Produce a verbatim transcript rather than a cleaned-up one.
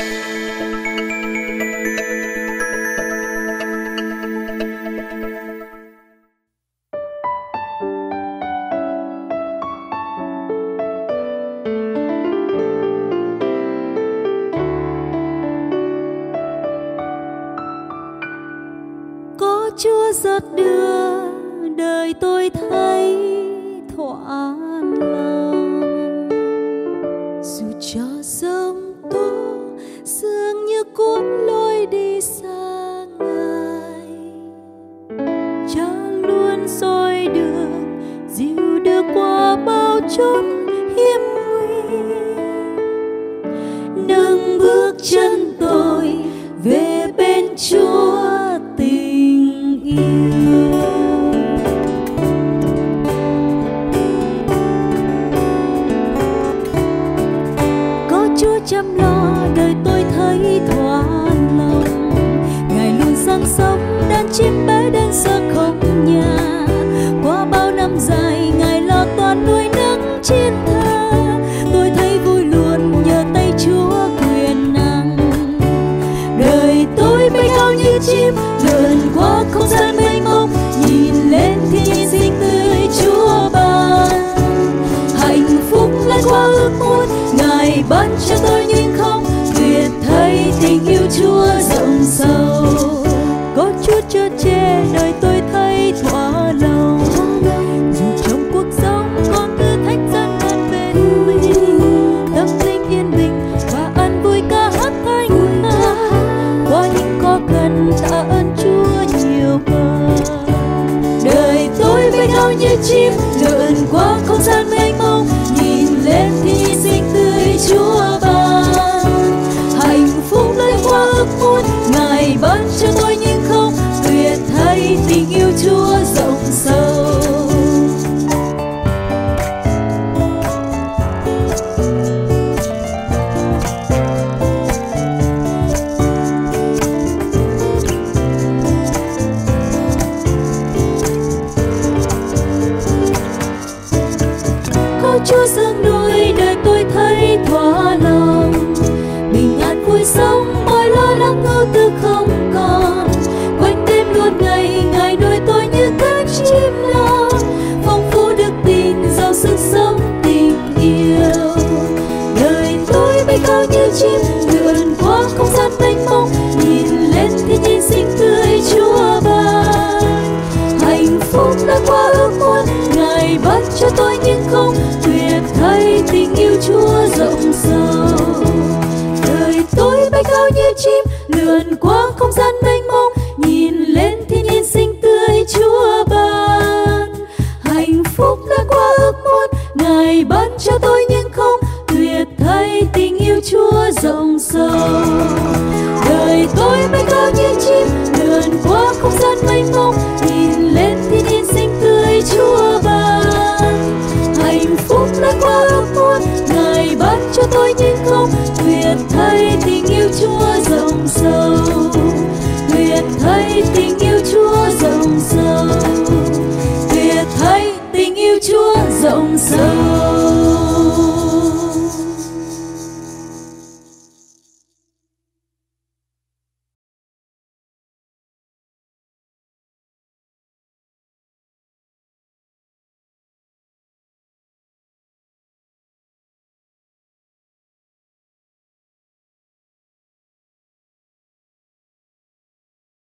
Chúa giật đưa đời tôi thấy thỏa lòng, dù cho sông tố dường như cuốn lối đi xa Ngài. Cha luôn soi đường dìu đưa qua bao chốn hiểm nguy, nâng bước chân tôi về bên Chúa tình yêu. Có Chúa chăm lo đời tôi thấy thỏa lòng, Ngài luôn sang sống đàn chim bé đến giờ không nhà. Qua bao năm dài Ngài lo toan nuôi nấng chiến thơ, tôi thấy vui luôn nhờ tay Chúa quyền năng. Đời tôi bay cao như chim lượn qua không gian mênh mông, nhìn lên thiên nhiên xinh tươi Chúa ban. Hạnh phúc lại qua ước muốn Ngài ban cho tôi nhưng không tuyệt, thấy tình yêu Chúa rộng sâu. Có Chúa chở che đời tôi thấy thỏa lòng, dù trong cuộc sống có thử thách gian nan bên mình, tâm linh yên bình và an vui ca hát thanh ca. Qua những khó khăn tạ ơn Chúa nhiều bờ, đời tôi bay cao như chim lượn qua không gian mênh mông, nhìn lên thiên nhiên xinh tươi Chúa ban. Hạnh phúc lại qua ước muốn Ngài ban cho tôi nhưng không tuyệt, thấy tình yêu Chúa rộng sâu. Có Chúa dưỡng nuôi đời tôi thấy thỏa lòng, bình an vui sống mọi lo lắng ưu tư không còn. Quanh đêm luôn ngày Ngài nuôi tôi như cánh chim non, phong phú đức tin giàu sức sống tình yêu. Đời tôi bay cao như chim lượn qua không gian mênh mông, nhìn lên thiên nhiên xinh tươi Chúa ban. Hạnh phúc đã qua ước muốn Ngài ban cho tôi nhưng không tuyệt, thấy tình yêu Chúa rộng sâu. Đời tôi bay cao như chim lượn qua không gian mênh mông, nhìn lên thiên nhiên xinh tươi Chúa ban. Hạnh phúc đã qua ước muốn Ngài ban cho tôi nhưng không tuyệt, thấy tình yêu Chúa rộng sâu. Đời tôi bay cao như chim lượn qua không gian mênh mông, nhìn lên thiên nhiên xinh tươi Chúa ban. Hạnh phúc đã qua ước muốn Ngài ban cho tôi nhưng không tuyệt, thấy tình yêu Chúa